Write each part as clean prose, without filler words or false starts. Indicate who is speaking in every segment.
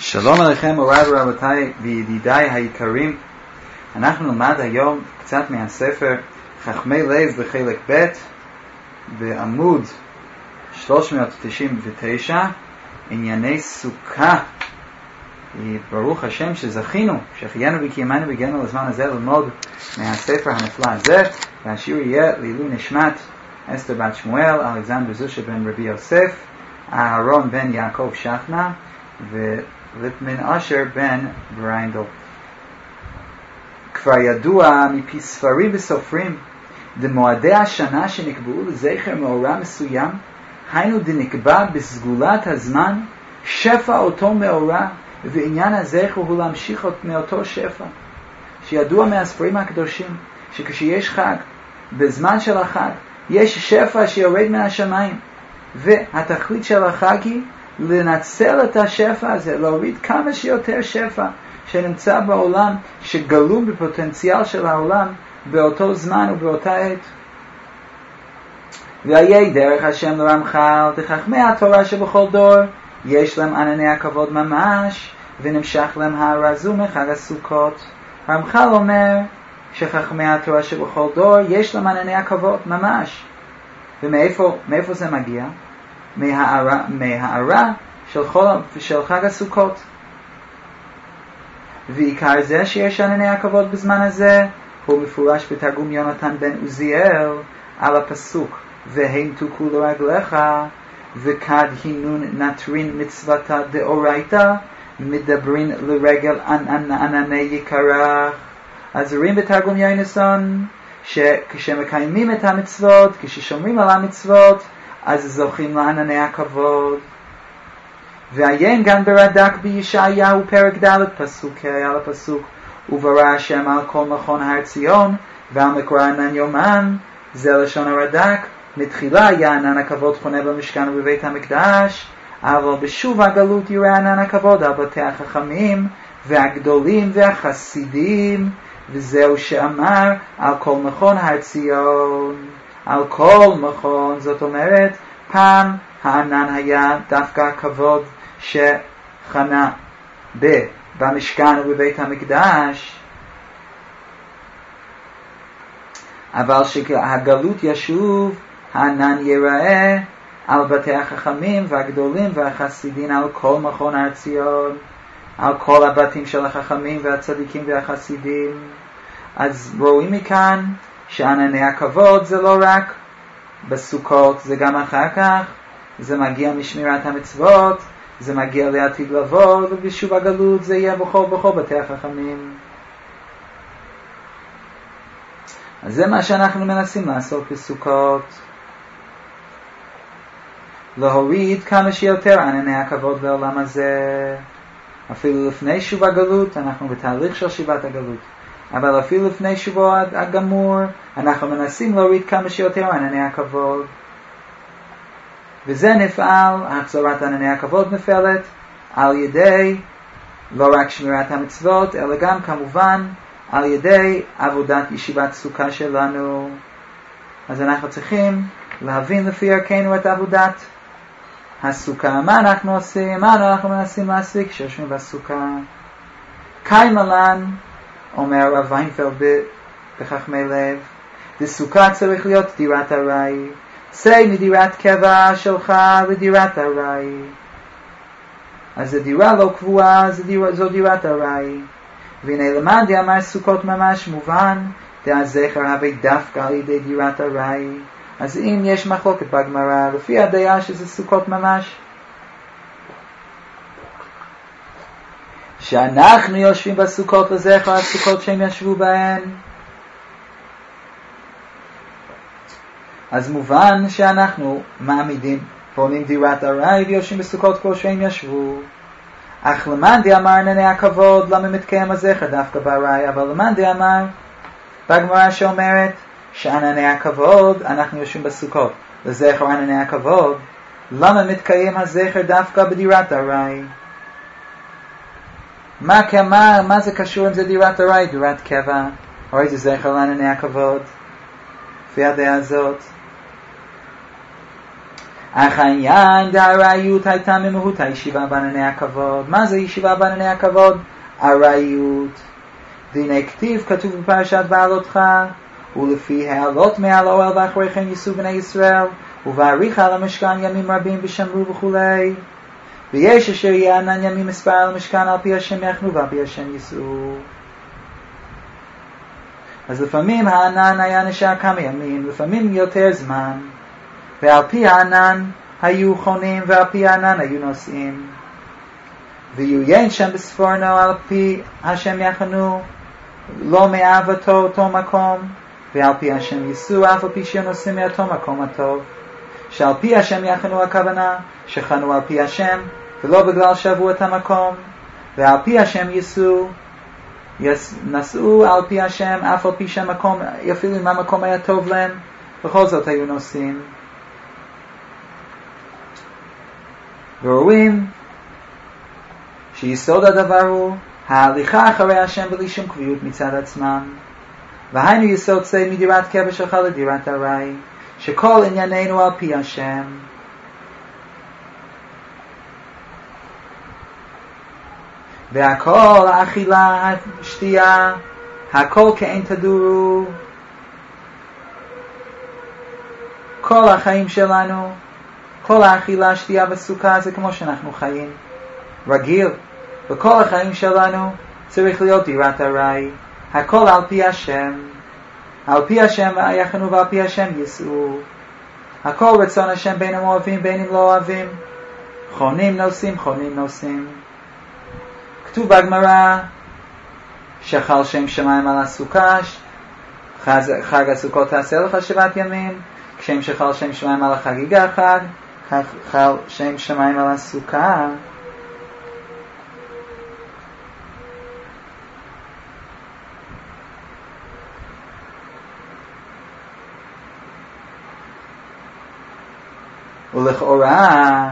Speaker 1: שלום עליכם מוריי ורבותיי וידידיי היקרים. אנחנו נלמד היום קצת מהספר חכמי לב בחלק ב' בעמוד 399, ענייני סוכה. ברוך השם שזכינו, שהחיינו וקיימנו והגענו לזמן הזה ללמוד מהספר הנפלא הזה, והשיעור יהיה לעילוי נשמת אסתר בת שמואל, אלכסנדר זושה בן רבי יוסף, אהרון בן יעקב שכנה וליפמן אשר בן בריינדל. כבר ידוע מפי ספרים וסופרים דמועדי השנה שנקבעו לזכר מאורע מסוים, היינו דנקבע בסגולת הזמן שפע אותו מאורע, ועניין הזכר הוא להמשיך מאותו שפע. שידוע מהספרים הקדושים שכשיש חג, בזמן של החג יש שפע שיורד מהשמיים, והתכלית של החג היא לנצל את השפע הזה, להוריד כמה שיותר שפע שנמצא בעולם, שגלום בפוטנציאל של העולם באותו זמן ובאותה עת. והיה דרך השם לרמח"ל דחכמי התורה שבכל דור יש להם ענני הכבוד ממש, ונמשך להם הרזו מחג הסוכות. הרמח"ל אומר שחכמי התורה שבכל דור יש להם ענני הכבוד ממש. ומאיפה זה מגיע? מהערה של חג הסוכות. ועיקר זה שיש ענני הכבוד בזמן הזה הוא מפורש בתרגום יונתן בן עוזיאל על הפסוק והם תוקו לרגליך וכד הינון נטרין מצוותה דאורייתא מדברין לרגל ענני יקרח. אז רואים בתרגום יונתן שכשמקיימים את המצוות, כששומרים על המצוות, אז זוכים לענני הכבוד. ועיין גם ברד"ק בישעיהו פרק ד' פסוק על הפסוק וברא השם על כל מכון הר ציון ועל מקור ענן יומן. זה לשון הרד"ק. מתחילה היה ענן הכבוד חונה במשכן ובבית המקדש, אבל בשוב הגלות יראה ענן הכבוד על בתי החכמים והגדולים והחסידים, וזהו שאמר על כל מכון הר ציון. על כל מכון, זאת אומרת פעם הענן היה דווקא הכבוד שחנה במשכן ובבית המקדש, אבל שהגלות ישוב הענן ייראה על בתי החכמים והגדולים והחסידים, על כל מכון הר ציון, על כל הבתים של החכמים והצדיקים והחסידים. אז רואים מכאן שענני הכבוד זה לא רק בסוכות, זה גם אחר כך, זה מגיע משמירת המצוות, זה מגיע לעתיד לבוא, ובשוב הגלות זה יהיה בכל בתי החכמים. אז זה מה שאנחנו מנסים לעשות בסוכות, להוריד כמה שיותר ענני הכבוד בעולם הזה. אפילו לפני שוב הגלות, אנחנו בתהליך של שיבת הגלות, אבל אפילו לפני שבוע הגמור אנחנו מנסים להוריד כמה שיותר ענני הכבוד, וזה נפעל, החזרת ענני הכבוד נפעלת על ידי לא רק שמירת המצוות, אלא גם כמובן על ידי עבודת ישיבת סוכה שלנו. אז אנחנו צריכים להבין לפי ערכנו את עבודת הסוכה. מה אנחנו עושים? מה אנחנו מנסים להשיג כשיושבים בסוכה? קיימלן, אומר הרב ויינפלד בחכמי לב, בסוכה צריך להיות דירת ארעי. צא מדירת קבע שלך לדירת ארעי. אז זו דירה לא קבועה, זו דירת ארעי. והנה למד אמר סוכות ממש מובן, דהזכר הווה דווקא על ידי דירת ארעי. אז אם יש מחלוקת בגמרא, לפי הדעה שזה סוכות ממש, שאנחנו יושבים בסוכות לזכר הסוכות שהם ישבו בהן, אז מובן שאנחנו מעמידים, בונים דירת ארעי ויושבים בסוכות כמו שהם ישבו. אך למאן דאמר ענני הכבוד, למה מתקיים הזכר דווקא בארעי? אבל למאן דאמר בגמרא שאומרת שענני הכבוד, אנחנו יושבים בסוכות לזכר ענני הכבוד, למה מתקיים הזכר דווקא בדירת ארעי? מה זה קשור אם זה דירת ארעי, דירת קבע? הרי זה זכר לענני הכבוד לפי הדעה הזאת. אך העניין דהארעיות הייתה ממהות הישיבה בענני הכבוד. מה זה ישיבה בענני הכבוד? ארעיות. והנה כתיב כתוב בפרשת בעלותך, ולפי העלות מעל האוהל ואחרי כן ייסעו בני ישראל, ובעריך על המשכן ימים רבים ושמרו וכולי. ויש אשר יענן ימים מספר על המשכן על פי השם יחנו ועל פי השם ייסעו. אז לפעמים הענן היה נשאר כמה ימים, לפעמים יותר זמן, ועל פי הענן היו חונים ועל פי הענן היו נוסעים. ויוין שם בספורנו על פי השם יחנו, לא מאהבתו אותו מקום, ועל פי השם ייסעו אף על פי שנוסעים מאותו מקום הטוב. שעל פי השם יחנו הכוונה שחנו על פי השם ולא בגלל שעברו את המקום, ועל פי השם ייסעו, נסעו על פי השם אף על פי שהמקום, אפילו אם המקום היה טוב להם, בכל זאת היו נוסעים. ורואים שיסוד הדבר הוא ההליכה אחרי השם בלי שום קביעות מצד עצמם. והיינו יסוד זה מדירת קבע שלך לדירת ארעי, שכל ענייננו על פי השם. והכל, האכילה, השתייה, הכל כאין תדורו. כל החיים שלנו, כל האכילה, השתייה והסוכה זה כמו שאנחנו חיים רגיל. וכל החיים שלנו צריך להיות דירת ארעי. הכל על פי השם. על פי השם יחנו ועל פי השם ייסעו. הכל רצון השם בין הם אוהבים בין אם לא אוהבים. חונים נוסעים, חונים נוסעים. כתוב בגמרא שחל שם שמיים על הסוכה, חג הסוכות תעשה לך 7 ימים, כשם שחל שם שמיים על החגיגה חג, חל שם שמיים על הסוכה. ולכאורה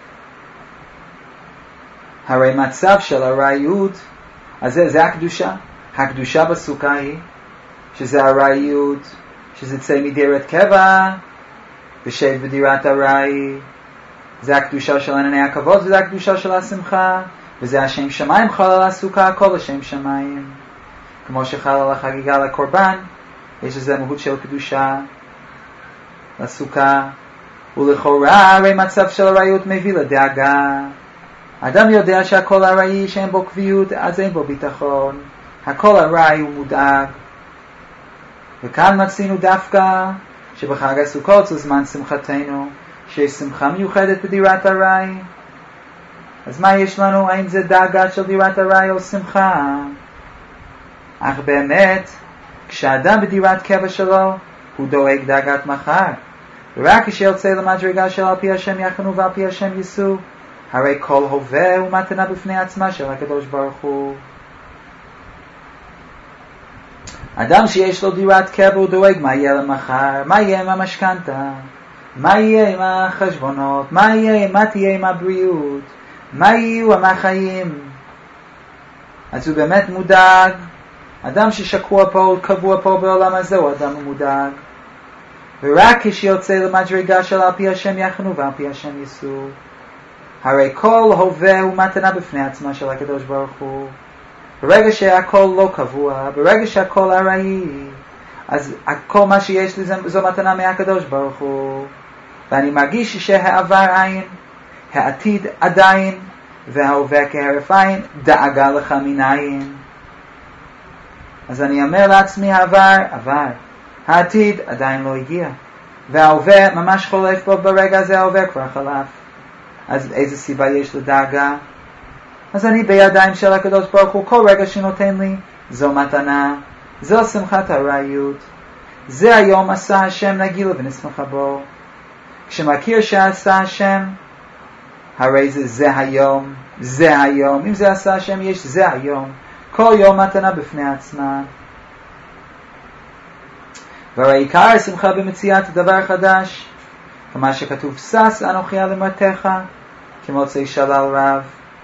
Speaker 1: הרי מצב של ארעיות, אז זה הקדושה. הקדושה בסוכה היא שזה ארעיות, שזה צא מדירת קבע ושב בדירת ארעי. זה הקדושה של ענני הכבוד וזה הקדושה של השמחה, וזה השם שמיים חל על הסוכה, הכל השם שמיים. כמו שחל על החגיגה לקורבן, יש לזה מהות של קדושה לסוכה. ולכאורה הרי מצב של ארעיות מביא לדאגה. אדם יודע שהכל ארעי, שאין בו קביעות, אז אין בו ביטחון. הכל ארעי הוא מודאג. וכאן מצינו דווקא שבחג הסוכות זה זמן שמחתנו, שיש שמחה מיוחדת בדירת ארעי. אז מה יש לנו? האם זה דאגה של דירת ארעי או שמחה? אך באמת, כשאדם בדירת קבע שלו, הוא דואג דאגת מחר. ורק כשיוצא למדרגה של על פי השם יחנו ועל פי השם ייסעו, הרי כל הווה הוא מתנה בפני עצמה של הקדוש ברוך הוא. אדם שיש לו דירת קבע הוא דואג מה יהיה למחר, מה יהיה עם המשכנתה, מה יהיה עם החשבונות, מה תהיה עם הבריאות, מה יהיו עם החיים. אז הוא באמת מודאג. אדם ששקוע פה, קבוע פה בעולם הזה, הוא אדם מודאג. ורק כשיוצא למדרגה של על פי השם יחנו ועל פי השם ייסעו, הרי כל הווה הוא מתנה בפני עצמה של הקדוש ברוך הוא. ברגע שהכל לא קבוע, ברגע שהכל ארעי, אז כל מה שיש לי זו מתנה מהקדוש ברוך הוא. ואני מרגיש שהעבר עין, העתיד עדיין, וההווה כהרף עין, דאגה לך מן עין. אז אני אומר לעצמי, העבר עבר, העתיד עדיין לא הגיע, וההווה ממש חולף בו ברגע הזה, ההווה כבר חלף. אז איזה סיבה יש לדאגה? אז אני בידיים של הקדוש ברוך הוא, כל רגע שנותן לי זו מתנה, זו שמחת ארעיות. זה היום עשה השם נגילה ונשמחה בו. כשמכיר שעשה השם, הרי זה היום, זה היום. אם זה עשה השם יש זה היום. כל יום מתנה בפני עצמה. והרי עיקר השמחה במציאת דבר חדש, כמה שכתוב שש אנוכי על אמרתך כמוצאי שלל רב.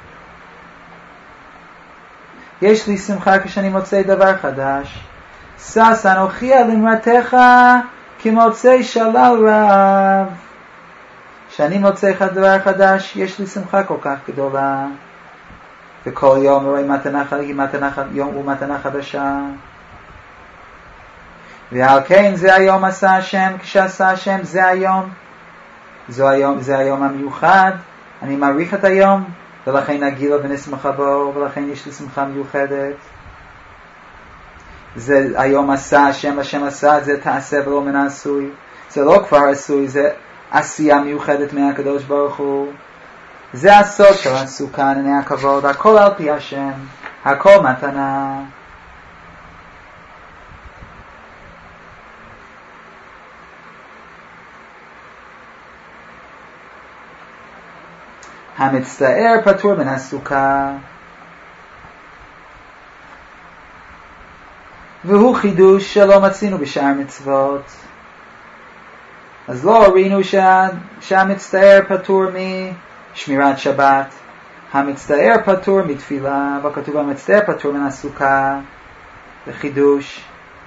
Speaker 1: יש לי שמחה כשאני מוצא דבר חדש. שש אנוכי על אמרתך כמוצאי שלל רב. שאני מוצא דבר חדש, יש לי שמחה כל כך גדולה. וכל יום רואה יום ומתנה חדשה. ועל כן זה היום עשה השם, כשעשה השם זה היום. זה היום המיוחד. אני מעריך את היום, ולכן נגילה ונשמחה בו, ולכן יש לי שמחה מיוחדת. זה היום עשה השם, השם עשה, זה תעשה ולא מן העשוי. זה לא כבר עשוי, זה עשייה מיוחדת מהקדוש ברוך הוא. זה הסוד של הסוכה, ענני הכבוד, הכל על פי השם, הכל מתנה. המצטער פטור מן הסוכה, והוא חידוש שלא מצינו בשאר מצוות. אז לא ראינו שהמצטער פטור משמירת שבת, המצטער פטור מתפילה, וכתוב המצטער פטור מן הסוכה, זה חידוש.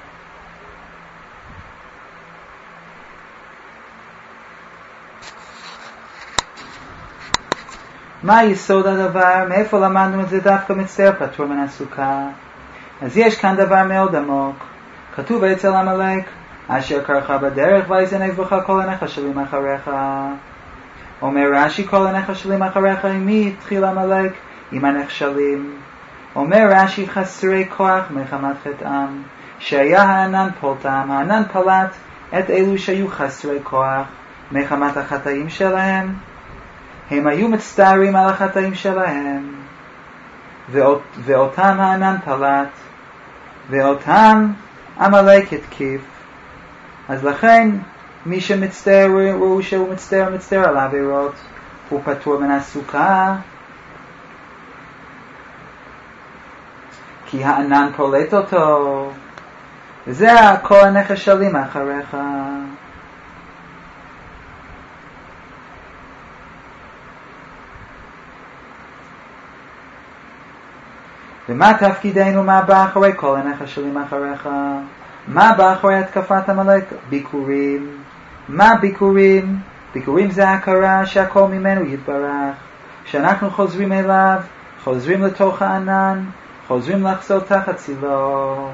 Speaker 1: מה יסוד הדבר? מאיפה למדנו את זה? דווקא מצטער פטור מן הסוכה. אז יש כאן דבר מאוד עמוק. כתוב אצל עמלק, אשר קרך בדרך ויזנב בך כל עיניך שלים אחריך. אומר רש"י, כל עיניך שלים אחריך, עם מי התחיל עמלק? עם הנחשלים. אומר רש"י, חסרי כוח מחמת חטאם, שהיה הענן פולטם, הענן פלט את אלו שהיו חסרי כוח מחמת החטאים שלהם. הם היו מצטערים על החטאים שלהם, ואותם הענן פלט, ואותם עמלק התקיף. אז לכן מי שמצטער, ראו שהוא מצטער על העבירות, הוא פטור מן הסוכה, כי הענן פולט אותו, וזה כל הנחשלים אחריך. ומה תפקידנו? מה בא אחרי כל הנחשלים אחריך? מה בא אחרי התקפת עמלק? ביקורים. מה ביקורים? ביקורים זה הכרה שהכל ממנו יתברך, שאנחנו חוזרים אליו, חוזרים לתוך הענן, חוזרים לחזור תחת צילו.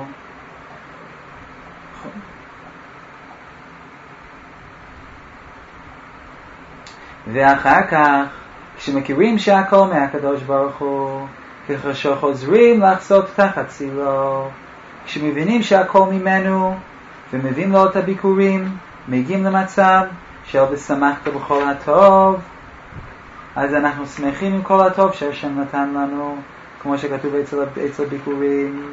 Speaker 1: ואחר כך, כשמכירים שהכל מהקדוש ברוך הוא, כשחוזרים לחזור תחת צילו, כשמבינים שהכל ממנו ומביאים לו את הביקורים, מגיעים למצב של ושמחת בכל הטוב, אז אנחנו שמחים עם כל הטוב שהשם נתן לנו, כמו שכתוב אצל ביקורים.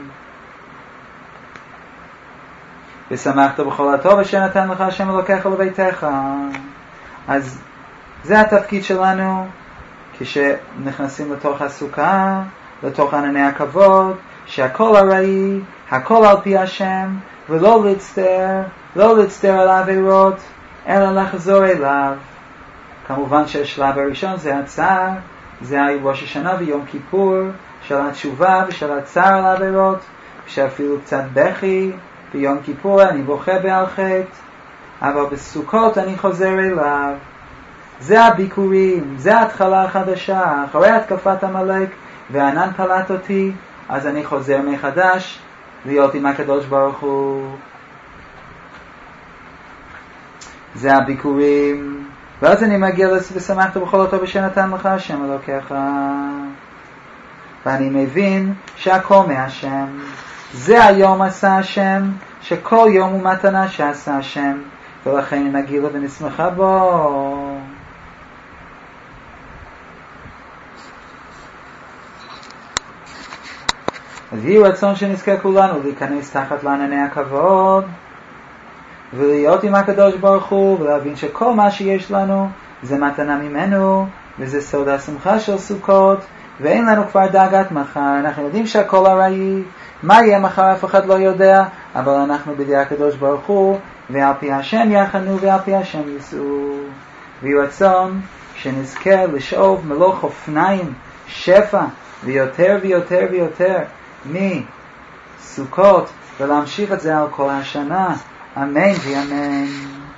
Speaker 1: ושמחת בכל הטוב אשר נתן לך השם אלוקיך לביתך. אז זה התפקיד שלנו כשנכנסים לתוך הסוכה, לתוך ענני הכבוד, שהכל הראי, הכל על פי השם, ולא להצטער על העבירות, אלא לחזור אליו. כמובן שהשלב הראשון זה הצער, זה ראש השנה ויום כיפור, של התשובה ושל הצער על העבירות, שאפילו קצת בכי, ביום כיפור אני בוכה בעל חטא, אבל בסוכות אני חוזר אליו. זה הביקורים, זה ההתחלה החדשה, אחרי התקפת עמלק והענן פלט אותי, אז אני חוזר מחדש להיות עם הקדוש ברוך הוא. זה הביקורים, ואז אני מגיע ושמחת בכל אותו אשר נתן לך השם אלוקיך, ואני מבין שהכל מהשם. זה היום עשה השם, שכל יום הוא מתנה שעשה השם, ולכן נגילה ונשמחה בו. אז יהי רצון שנזכה כולנו להיכנס תחת לענני הכבוד ולהיות עם הקדוש ברוך הוא, ולהבין שכל מה שיש לנו זה מתנה ממנו, וזה סוד השמחה של סוכות, ואין לנו כבר דאגת מחר. אנחנו יודעים שהכל הראי, מה יהיה מחר אף אחד לא יודע, אבל אנחנו בידי הקדוש ברוך הוא, ועל פי השם יחנו ועל פי השם ייסעו. ויהי רצון שנזכה לשאוב מלוך אופניים שפע ויותר ויותר ויותר מסוכות, ולהמשיך את זה על כל השנה. אמן ואמן.